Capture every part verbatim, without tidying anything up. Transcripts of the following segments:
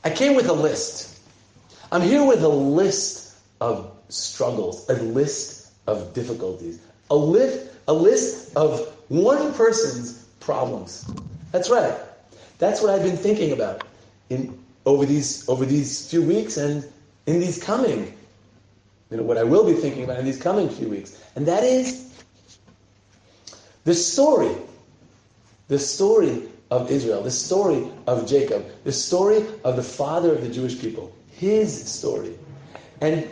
I came with a list. I'm here with a list of struggles, a list of difficulties, a list, a list of one person's problems. That's right. That's what I've been thinking about in over these over these few weeks and in these coming, you know, what I will be thinking about in these coming few weeks. And that is the story, the story of Israel, the story of Jacob, the story of the father of the Jewish people, his story. And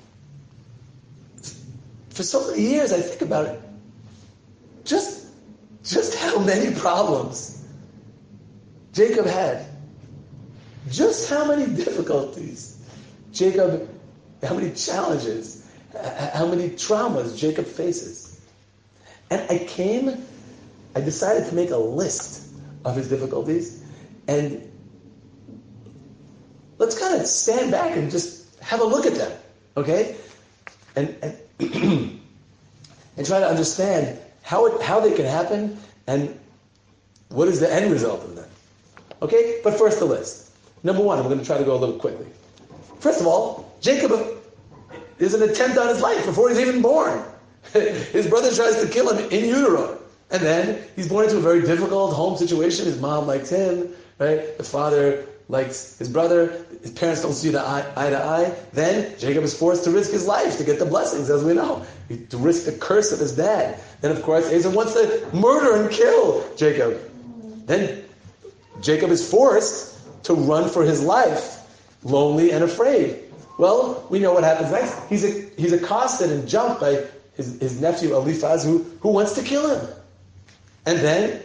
for so many years I think about it, just, just how many problems Jacob had. Just how many difficulties Jacob, how many challenges, how many traumas Jacob faces. And I came, I decided to make a list of his difficulties, and let's kind of stand back and just have a look at them, okay? And and, and try to understand how it, how they can happen and what is the end result of them. Okay? But first the list. Number one, I'm going to try to go a little quickly. First of all, Jacob is an attempt on his life before he's even born. His brother tries to kill him in utero. And then he's born into a very difficult home situation. His mom likes him, right? The father likes his brother. His parents don't see eye, eye to eye. Then Jacob is forced to risk his life to get the blessings, as we know. To risk the curse of his dad. Then, of course, Esau wants to murder and kill Jacob. Then Jacob is forced to run for his life, lonely and afraid. Well, we know what happens next. He's a, he's accosted and jumped by his, his nephew Eliphaz, who, who wants to kill him. And then,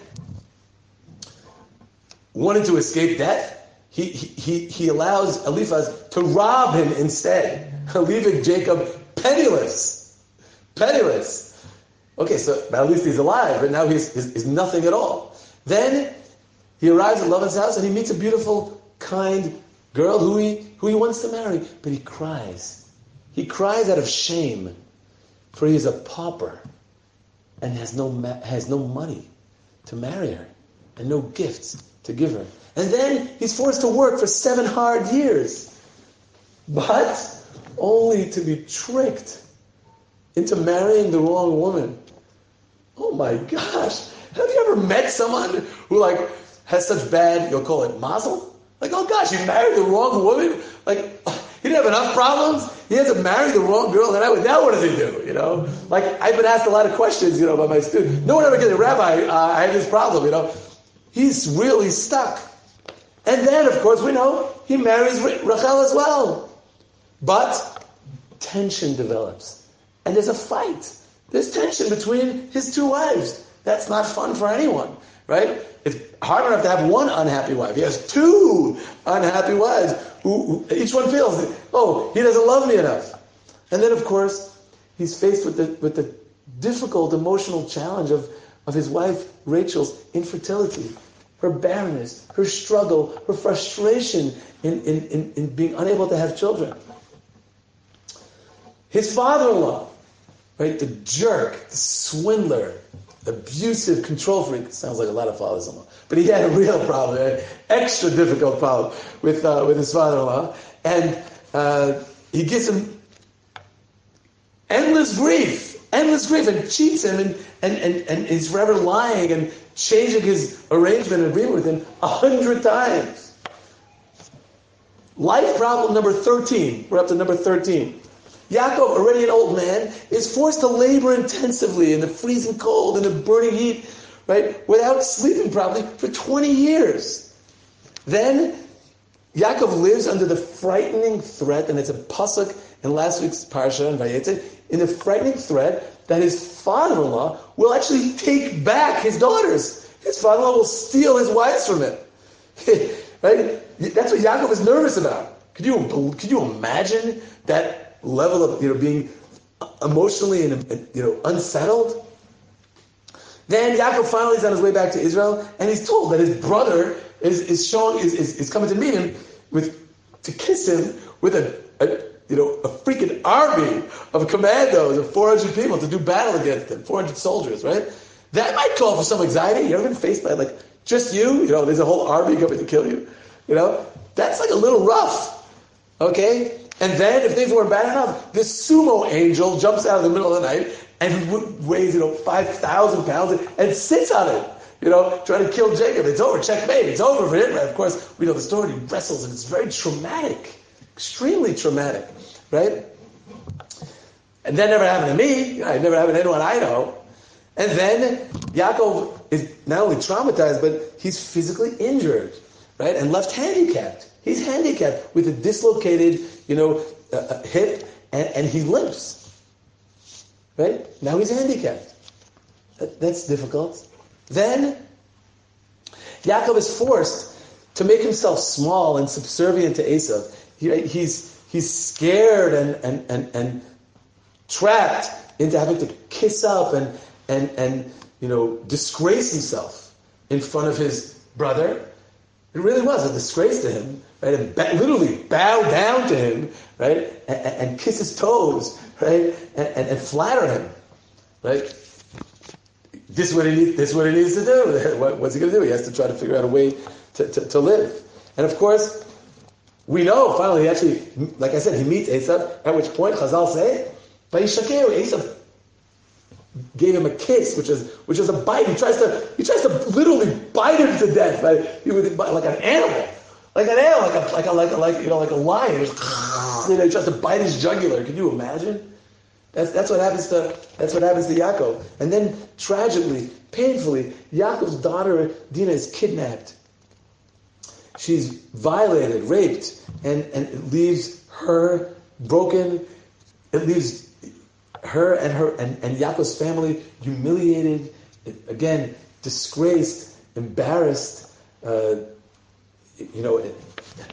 wanting to escape death, he, he, he allows Eliphaz to rob him instead, leaving Jacob penniless. Penniless. Okay, so at least he's alive, but now he's, he's, he's nothing at all. Then he arrives at Laban's house and he meets a beautiful, kind girl who he, who he wants to marry, but he cries. He cries out of shame, for he is a pauper and has no ma- has no money to marry her and no gifts to give her. And then he's forced to work for seven hard years, but only to be tricked into marrying the wrong woman. Oh my gosh. Have you ever met someone who like has such bad, you'll call it mazel? Like, oh gosh, you married the wrong woman? Like, he didn't have enough problems? He had to marry the wrong girl, and now what does he do, you know? Like, I've been asked a lot of questions, you know, by my students. No one ever gets, Rabbi, uh, I have this problem, you know? He's really stuck. And then, of course, we know, he marries Rachel as well. But tension develops. And there's a fight. There's tension between his two wives. That's not fun for anyone, right? It's hard enough to have one unhappy wife. He has two unhappy wives who, who each one feels, oh, he doesn't love me enough. And then, of course, he's faced with the with the difficult emotional challenge of, of his wife Rachel's infertility, her barrenness, her struggle, her frustration in, in, in, in being unable to have children. His father-in-law, right, the jerk, the swindler, abusive control freak. Sounds like a lot of fathers-in-law. But he had a real problem, an extra difficult problem with uh, with his father-in-law. And uh, he gives him endless grief, endless grief, and cheats him, and, and, and, and he's forever lying and changing his arrangement and agreement with him a hundred times. Life problem number thirteen. We're up to number thirteen. Yaakov, already an old man, is forced to labor intensively in the freezing cold and the burning heat, right, without sleeping properly for twenty years. Then Yaakov lives under the frightening threat, and it's a pasuk in last week's parsha in Vayetze, in the frightening threat that his father-in-law will actually take back his daughters. His father-in-law will steal his wives from him. Right? That's what Yaakov is nervous about. Could you could you imagine that level of, you know, being emotionally and, and you know unsettled? Then Yaakov finally is on his way back to Israel, and he's told that his brother is is showing is, is, is coming to meet him with to kiss him with a, a you know a freaking army of commandos of four hundred people to do battle against him, four hundred soldiers, right? That might call for some anxiety. You ever been faced by like just you? You know, there's a whole army coming to kill you. You know, That's like a little rough. Okay? And then, if things weren't bad enough, this sumo angel jumps out in the middle of the night and weighs, you know, five thousand pounds and sits on it, you know, trying to kill Jacob. It's over, checkmate, it's over for him. Of course, we know the story, he wrestles, and it's very traumatic, extremely traumatic, right? And that never happened to me. You know, it never happened to anyone I know. And then Yaakov is not only traumatized, but he's physically injured, right? And left handicapped. He's handicapped with a dislocated, you know, uh, hip, and, and he limps, right? Now he's handicapped. That, that's difficult. Then Yaakov is forced to make himself small and subservient to Esav. He, he's he's scared and and and and trapped into having to kiss up and and and you know disgrace himself in front of his brother. It really was a disgrace to him, right? And ba- literally bow down to him, right? And, and, and kiss his toes, right? And, and, and flatter him, right? This is what he needs. This is what he needs to do. What, what's he going to do? He has to try to figure out a way to, to, to live. And of course, we know finally, he actually, like I said, he meets Esav. At which point, Chazal say, "Vayishakeru." Esav gave him a kiss, which is which is a bite. He tries to he tries to literally bite him to death, right? He would, like an animal, like an animal, like a like a like a, like you know like a lion. He, was, you know, he tries to bite his jugular. Can you imagine? That's that's what happens to that's what happens to Yaakov. And then tragically, painfully, Yaakov's daughter Dinah is kidnapped. She's violated, raped, and and it leaves her broken. It leaves her and her and, and Yaakov's family humiliated, again disgraced, embarrassed. Uh, you know, it,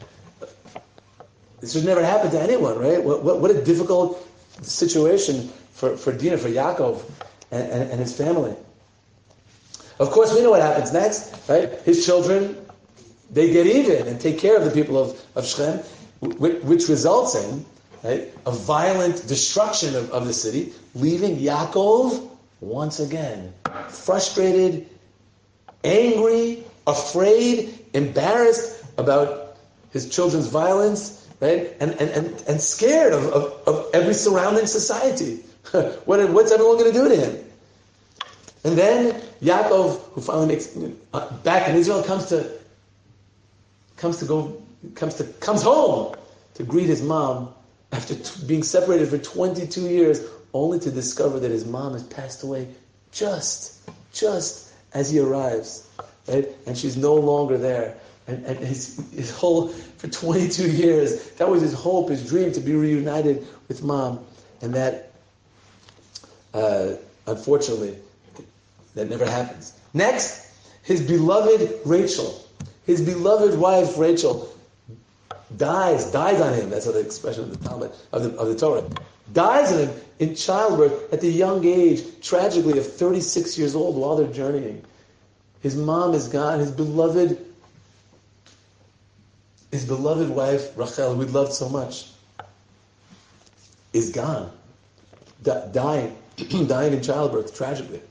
this should never happen to anyone, right? What what, what a difficult situation for, for Dinah, for Yaakov, and, and, and his family. Of course, we know what happens next, right? His children, they get even and take care of the people of, of Shechem, which, which results in right, a violent destruction of, of the city, leaving Yaakov once again frustrated, angry, afraid, embarrassed about his children's violence, right? And and, and, and scared of, of, of every surrounding society. what, what's everyone going to do to him? And then Yaakov, who finally makes uh, back in Israel, comes to comes to go comes to comes home to greet his mom after t- being separated for twenty-two years, only to discover that his mom has passed away just just as he arrives, right? And she's no longer there. And, and his, his whole, for twenty-two years, that was his hope, his dream, to be reunited with mom. And that, uh, unfortunately, that never happens. Next, his beloved Rachel, his beloved wife Rachel, dies, dies on him. That's the expression of the Talmud, of the, of the Torah. Dies on him in childbirth at the young age, tragically, of thirty-six years old while they're journeying. His mom is gone, his beloved His beloved wife, Rachel, we loved so much, is gone. D- dying. dying in childbirth, tragically.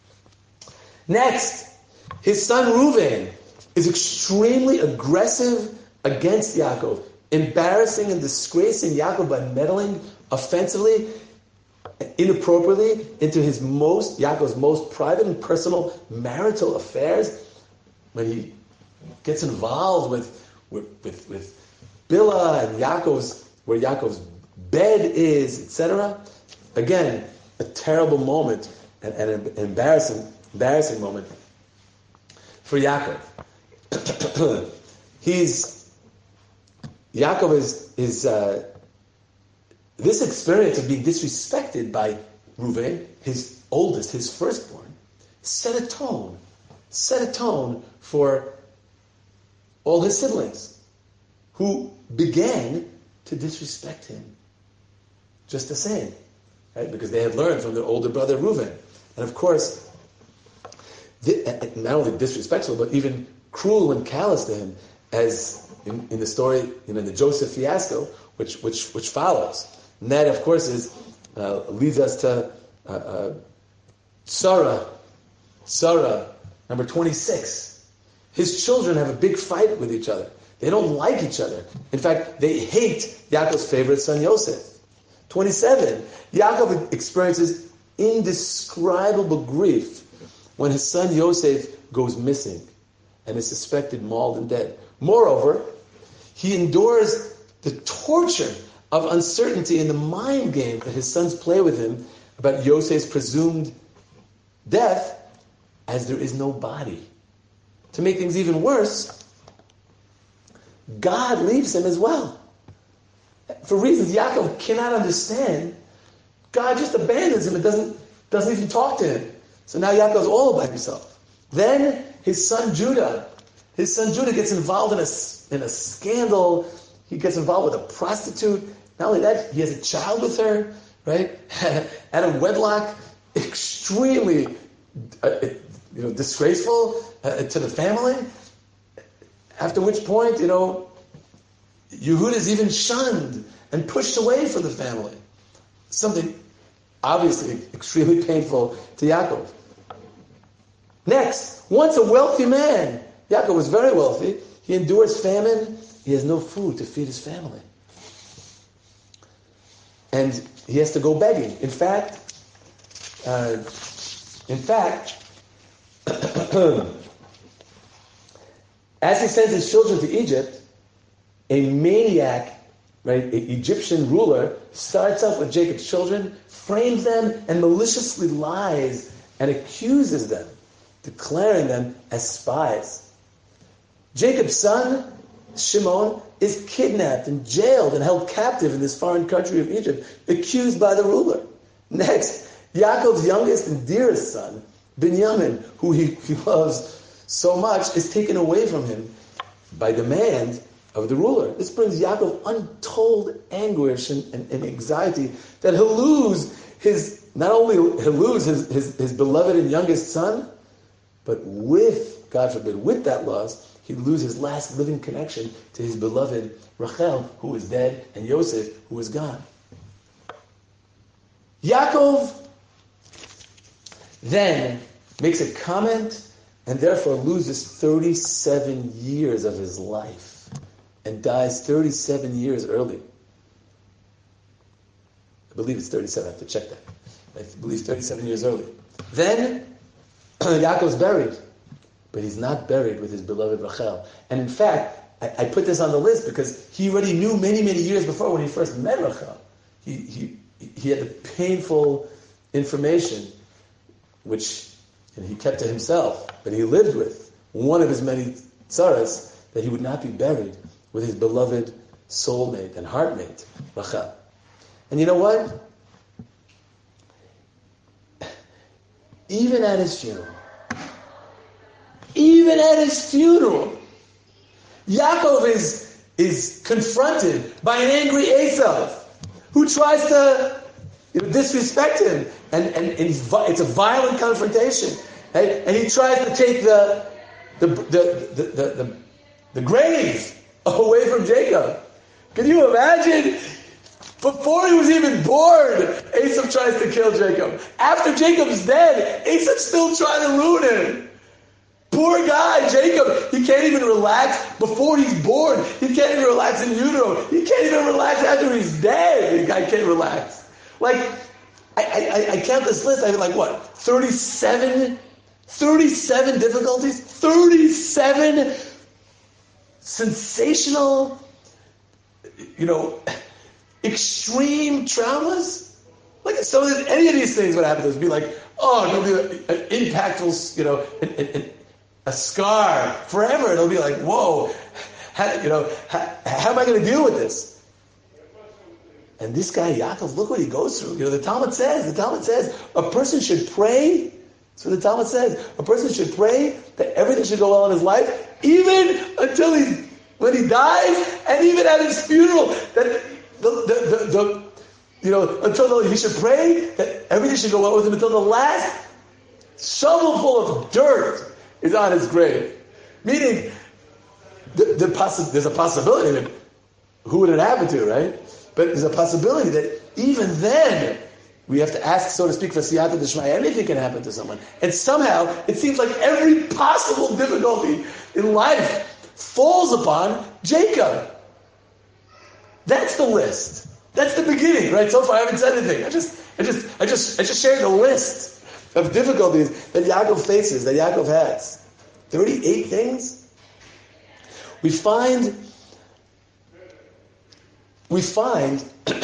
Next, his son Reuven is extremely aggressive against Yaakov, embarrassing and disgracing Yaakov by meddling offensively, inappropriately into his most, Yaakov's most private and personal marital affairs. When he gets involved with With, with, with Bilhah and Yaakov's, where Yaakov's bed is, et cetera. Again, a terrible moment and, and an embarrassing, embarrassing moment for Yaakov. He's Yaakov is is uh, this experience of being disrespected by Reuven, his oldest, his firstborn, set a tone, set a tone for all his siblings, who began to disrespect him just the same, right? Because they had learned from their older brother Reuven. And of course, not only disrespectful, but even cruel and callous to him, as in, in the story, you know, in the Joseph fiasco, which which which follows. And that, of course, is uh, leads us to uh, uh, Sarah, Sarah, number twenty-six. His children have a big fight with each other. They don't like each other. In fact, they hate Yaakov's favorite son, Yosef. twenty-seven, Yaakov experiences indescribable grief when his son Yosef goes missing and is suspected mauled and dead. Moreover, he endures the torture of uncertainty in the mind game that his sons play with him about Yosef's presumed death, as there is no body. To make things even worse, God leaves him as well. For reasons Yaakov cannot understand, God just abandons him and doesn't, doesn't even talk to him. So now Yaakov's all by himself. Then his son Judah, his son Judah gets involved in a, in a scandal. He gets involved with a prostitute. Not only that, he has a child with her, right? Out of wedlock, extremely uh, you know, disgraceful uh, to the family. After which point, you know, Yehuda is even shunned and pushed away from the family. Something obviously extremely painful to Yaakov. Next, once a wealthy man, Yaakov was very wealthy, he endures famine, he has no food to feed his family. And he has to go begging. In fact, uh, in fact, as he sends his children to Egypt, a maniac, right, an Egyptian ruler, starts up with Jacob's children, frames them, and maliciously lies and accuses them, declaring them as spies. Jacob's son, Shimon, is kidnapped and jailed and held captive in this foreign country of Egypt, accused by the ruler. Next, Yaakov's youngest and dearest son, Binyamin, who he, he loves so much, is taken away from him by demand of the ruler. This brings Yaakov untold anguish and, and, and anxiety that he'll lose his, not only he'll lose his, his, his beloved and youngest son, but with, God forbid, with that loss, he'd lose his last living connection to his beloved Rachel, who is dead, and Yosef, who is gone. Yaakov then makes a comment and therefore loses thirty-seven years of his life and dies thirty-seven years early. I believe it's thirty-seven, I have to check that. I believe thirty-seven years early. Then Yaakov's buried, but he's not buried with his beloved Rachel. And in fact, I, I put this on the list because he already knew many, many years before when he first met Rachel. He, he, he had the painful information, which and he kept to himself, but he lived with one of his many tzaras, that he would not be buried with his beloved soulmate and heartmate, Rachel. And you know what? Even at his funeral, even at his funeral, Yaakov is, is confronted by an angry Esav who tries to you know, disrespect him. And, and, and he's, it's a violent confrontation. Right? And he tries to take the the, the, the, the, the, the grave away from Jacob. Can you imagine? Before he was even born, Esav tries to kill Jacob. After Jacob's dead, Esav's still trying to ruin him. Poor guy, Jacob. He can't even relax before he's born. He can't even relax in utero. He can't even relax after he's dead. The guy can't relax. Like, I, I, I count this list, I have like what? thirty-seven? thirty-seven difficulties? thirty-seven sensational, you know, extreme traumas? Like, some of this, any of these things would happen to us, be like, oh, it'll be an impactful, you know, an, an, an, a scar forever. It'll be like, whoa, how, you know, how, how am I going to deal with this? And this guy, Yaakov, look what he goes through. You know, the Talmud says, the Talmud says, a person should pray. That's what the Talmud says. A person should pray that everything should go well in his life, even until he, when he dies, and even at his funeral. That the, the, the, the you know, until the, he should pray that everything should go well with him until the last shovelful of dirt is on his grave. Meaning, the, the possi- there's a possibility that who would it happen to, right? But there's a possibility that even then, we have to ask, so to speak, for siyata d'shmaya. Anything can happen to someone. And somehow, it seems like every possible difficulty in life falls upon Jacob. That's the list. That's the beginning, right? So far I haven't said anything. I just, I just, I just, I just shared the list of difficulties that Yaakov faces, that Yaakov has. thirty-eight things. We find, we find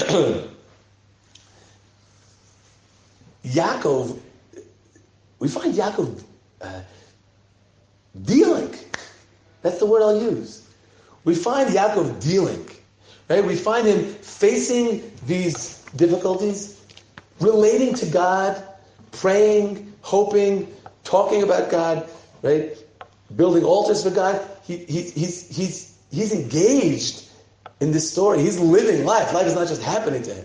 Yaakov, we find Yaakov uh, dealing. That's the word I'll use. We find Yaakov dealing. Right? We find him facing these difficulties, relating to God, praying, hoping, talking about God, right? Building altars for God. He, he, he's, he's, he's engaged in this story. He's living life. Life is not just happening to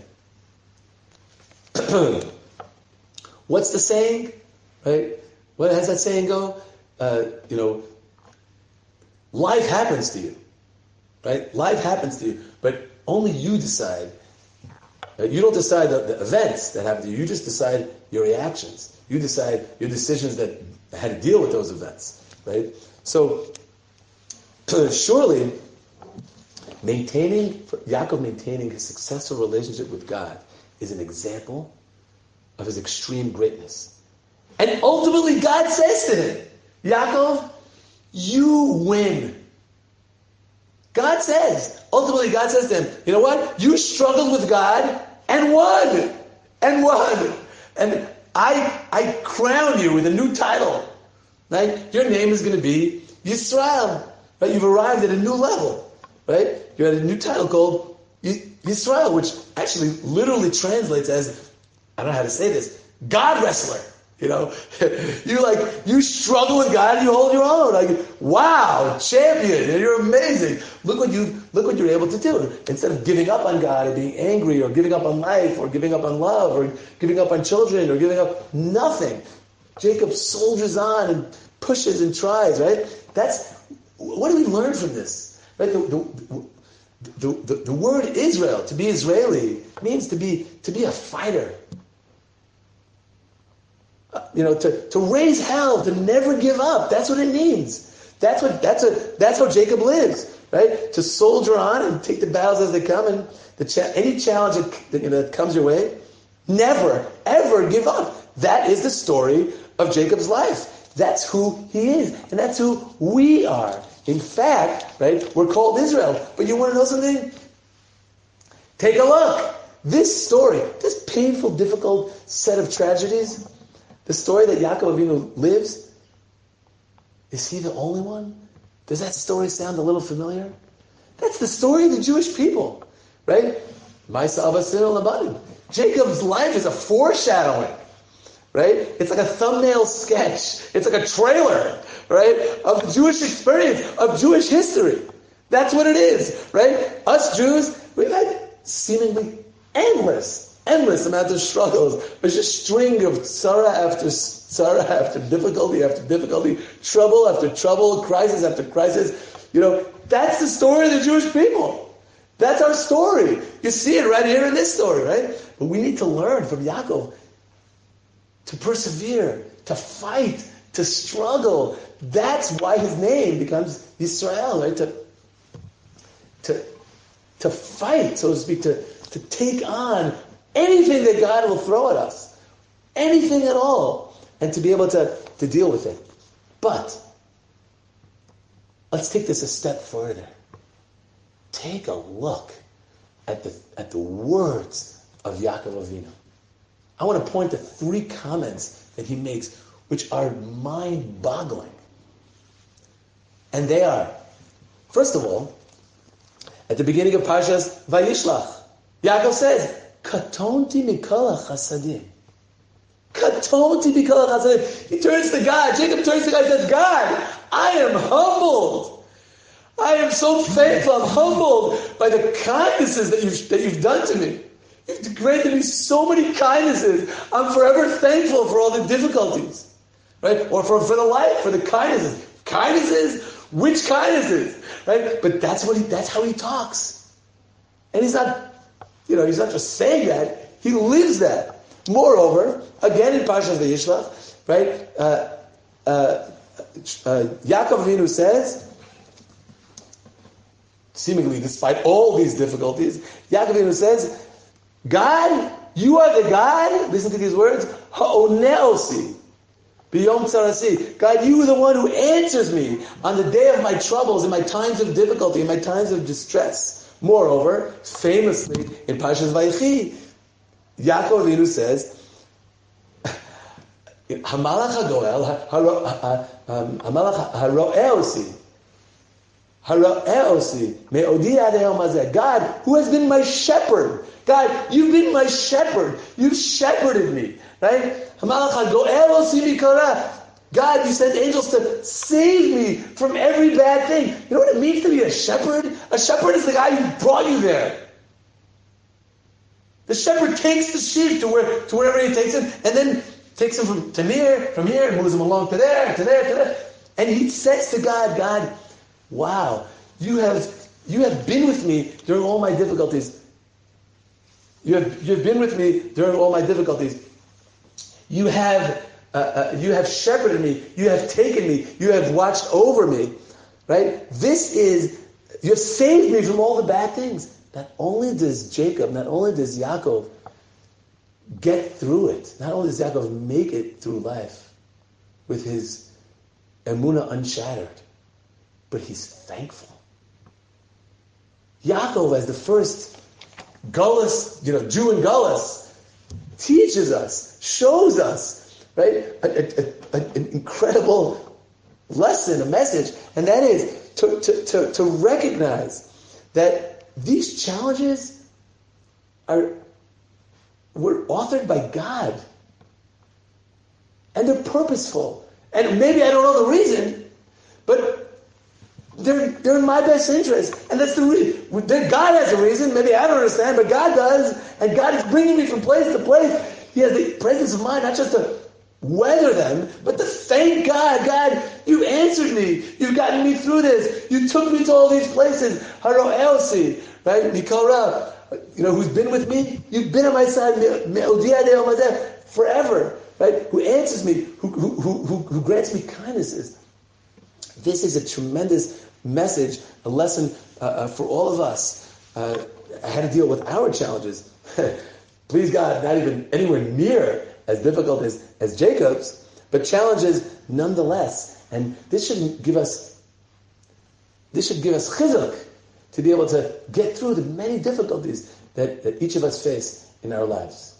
him. What's the saying? Right? What does that saying go? Uh, you know, life happens to you. Right? Life happens to you, but only you decide. Right? You don't decide the, the events that happen to you. You just decide your reactions. You decide your decisions that how to deal with those events. Right? So, surely, maintaining Yaakov maintaining his successful relationship with God is an example of his extreme greatness. And ultimately, God says to him, Yaakov, you win. God says, ultimately God says to him, you know what? You struggled with God and won. And won. And I I crown you with a new title. Right? Your name is going to be Yisrael. Right? You've arrived at a new level. Right? You're at a new title called Yisrael, which actually literally translates as, I don't know how to say this, God wrestler. You know, you like, you struggle with God and you hold your own. Like, wow, champion, and you're amazing. Look what you, look what you're able to do. Instead of giving up on God or being angry or giving up on life or giving up on love or giving up on children or giving up nothing. Jacob soldiers on and pushes and tries, right? That's, what do we learn from this? Right? The, the, the, the, the word Israel, to be Israeli, means to be, to be a fighter. You know, to, to raise hell, to never give up. That's what it means. That's what that's a that's how Jacob lives, right? To soldier on and take the battles as they come, and the cha- any challenge that, you know, that comes your way, never ever give up. That is the story of Jacob's life. That's who he is, and that's who we are. In fact, right, we're called Israel. But you want to know something? Take a look. This story, this painful, difficult set of tragedies. The story that Yaakov Avinu lives, is he the only one? Does that story sound a little familiar? That's the story of the Jewish people, right? Jacob's life is a foreshadowing, right? It's like a thumbnail sketch. It's like a trailer, right, of the Jewish experience, of Jewish history. That's what it is, right? Us Jews, we've had seemingly endless Endless amount of struggles. There's just a string of tzara after tzara after difficulty after difficulty, trouble after trouble, crisis after crisis. You know, that's the story of the Jewish people. That's our story. You see it right here in this story, right? But we need to learn from Yaakov to persevere, to fight, to struggle. That's why his name becomes Yisrael, right? To, to, to fight, so to speak, to, to take on anything that God will throw at us. Anything at all. And to be able to, to deal with it. But, let's take this a step further. Take a look at the at the words of Yaakov Avinu. I want to point to three comments that he makes, which are mind-boggling. And they are, first of all, at the beginning of Parshas Vayishlach, Yaakov says, Katonti mikol chasadim. Katonti mikol chasadim. He turns to God. Jacob turns to God and says, God, I am humbled. I am so thankful. I'm humbled by the kindnesses that you've, that you've done to me. You've granted me so many kindnesses. I'm forever thankful for all the difficulties. Right? Or for, for the life, for the kindnesses. Kindnesses? Which kindnesses? Right? But that's what he, that's how he talks. And he's not You know, he's not just saying that, he lives that. Moreover, again in Parshas Vayishlach, right, uh, uh, uh, Yaakov Avinu says, seemingly despite all these difficulties, Yaakov Avinu says, God, you are the God, listen to these words, ha'oneosi, biyom tzarasi. God, you are the one who answers me on the day of my troubles, in my times of difficulty, in my times of distress. Moreover, famously, in Parshas Vayechi, Yaakov Avinu says, Hamalach HaGoel, Hamalach HaRo'eosi, HaRo'eosi, Me'odi ad hayom hazeh. God, who has been my shepherd. God, you've been my shepherd. You've shepherded me. Right? Hamalach HaGo'elosi mikara. God, you sent angels to save me from every bad thing. You know what it means to be a shepherd? A shepherd is the guy who brought you there. The shepherd takes the sheep to where to wherever he takes him, and then takes him from to here, from here, and moves him along to there, to there, to there. And he says to God, God, wow, you have you have been with me during all my difficulties. You have you have been with me during all my difficulties. You have uh, uh, you have shepherded me. You have taken me. You have watched over me. Right? This is you have saved me from all the bad things. Not only does Jacob, not only does Yaakov get through it, not only does Yaakov make it through life with his emunah unshattered, but he's thankful. Yaakov, as the first Gullus, you know, Jew in Gullus, teaches us, shows us, right, a, a, a, an incredible lesson, a message, and that is to, to, to, to recognize that these challenges are were authored by God. And they're purposeful. And maybe I don't know the reason, but they're they're in my best interest. And that's the reason. God has a reason. Maybe I don't understand, but God does. And God is bringing me from place to place. He has the presence of mind, not just to weather them, but to thank God. God, you answered me. You've gotten me through this. You took me to all these places. Haro Elsi, right? Mikara, you know, who's been with me? You've been on my side forever, right? Who answers me, who, who, who, who grants me kindnesses. This is a tremendous message, a lesson uh, uh, for all of us. Uh, how to deal with our challenges. Please God, not even anywhere near as difficult as, as Jacob's, but challenges nonetheless. And this should give us this should give us chizuk to be able to get through the many difficulties that, that each of us face in our lives.